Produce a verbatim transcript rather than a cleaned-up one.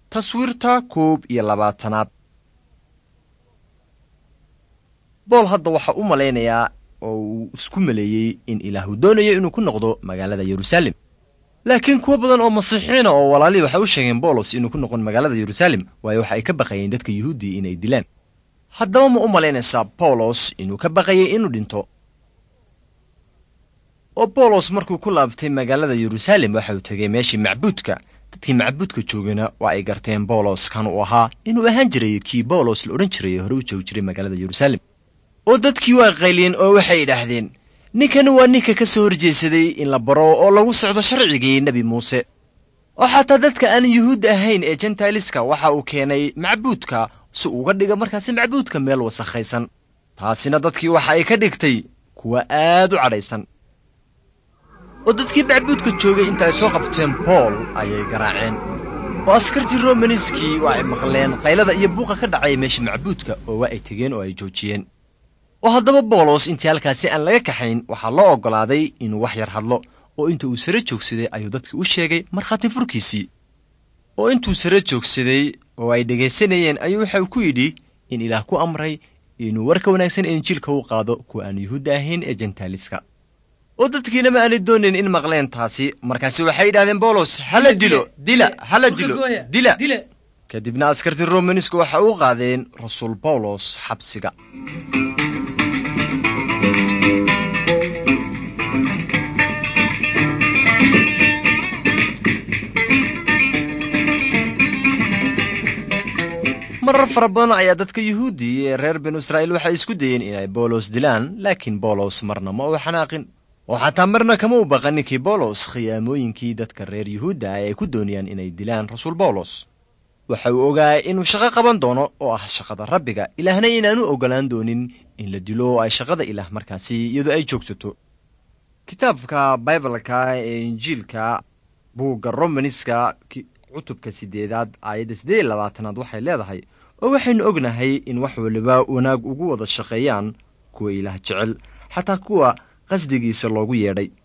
taswiirta koob iyo labaatanaad. bool hadda waxa u malaynayaa oo uu isku maleeyey in ilaahu doonayo inuu ku noqdo magaalada yeruusaalem. laakiin kuwa badan oo masiixiina oo walaalihi waxay u sheegeen boolos inuu ku noqon magaalada yeruusaalem waayo waxa ay ka baqayeen dadka yuhuudii inay dilaan. haddaba ma u malaynaysaa boolos inuu ka baqayay inuu dhinto? oo boolos markuu ku laabtay magaalada yeruusaalem waxa uu tegay meeshii macbuudka. dadkii macbuudka joogana waa ay garteen boolos kan uu ahaa inuu ahaan jiray kii boolos la odhan jiray hore u joogi jiray magaalada yeruusaalem. oo dadkii waa qayliyeen oo waxay idhaahdeen, ninkani waa ninka ka soo horjeesaday in la baro oo lagu socdo sharcigii nebi muuse. oo xataa dadka aan yuhuud ahayn ee jentailiska waxa uu keenay macbuudka si uga dhiga markaasi macbuudka meel wasakhaysan. taasina dadkii waxa ay ka dhigtay kuwa aad u cadhaysan. oo dadkii macbuudka joogay inta ay soo qabteen bool ayay garaaceen. oo askartii romaniskii waa ay maqleen qaylada iyo buuqa ka dhacay meesha macbuudka oo waa ay tegeen oo ay joojiyeen. oo haddaba boolos intii halkaasi aan laga kaxayn waxaa loo oggolaaday inuu wax yar hadlo. oo inta uu sare joogsaday ayuu dadkii u sheegay markhaati furkiisii. oo intuu sare joogsaday oo ay dhegaysanayeen ayuu waxa uu ku yidhi in ilaah ku amray inuu warka wanaagsan ee injiilka u qaado kuwa aan yuhuudda ahayn ee jentaaliska. oo dadkiina ma aanay doonayn in maqleen taasi. markaasi waxay yidhahdeen boolos hala dilo dila hala dilo dila kadibna askartii romanisku waxa u qaadeen rasuul bawlos xabsiga. marar fara badan ayaa dadka yuhuudi ee reer binu israa'iil waxay isku dayeen inay boolos dilaan, laakiin boolos marna ma uu xanaaqin. oo xataa marna kama u baqan ninkii boolos khiyaamooyinkii dadka reer yuhuudda ay ku doonayaan inay dilaan rasuul bawlos. waxa uu ogaa inuu shaqo qaban doono oo ah shaqada rabbiga, ilaahna inaanu oggolaan doonin in la dilo oo ay shaqada ilaah markaasi iyadoo ay joogsato. kitaabka baibalka ee injiilka buugga romaniska cutubka siddeedaad aayadda siddeed iyo labaatanaad waxay leedahay, oo waxaynu ognahay in wax waliba wanaag ugu wada shaqeeyaan kuwa ilaah jecel, xataa kuwa qasdigiisa loogu yeedhay.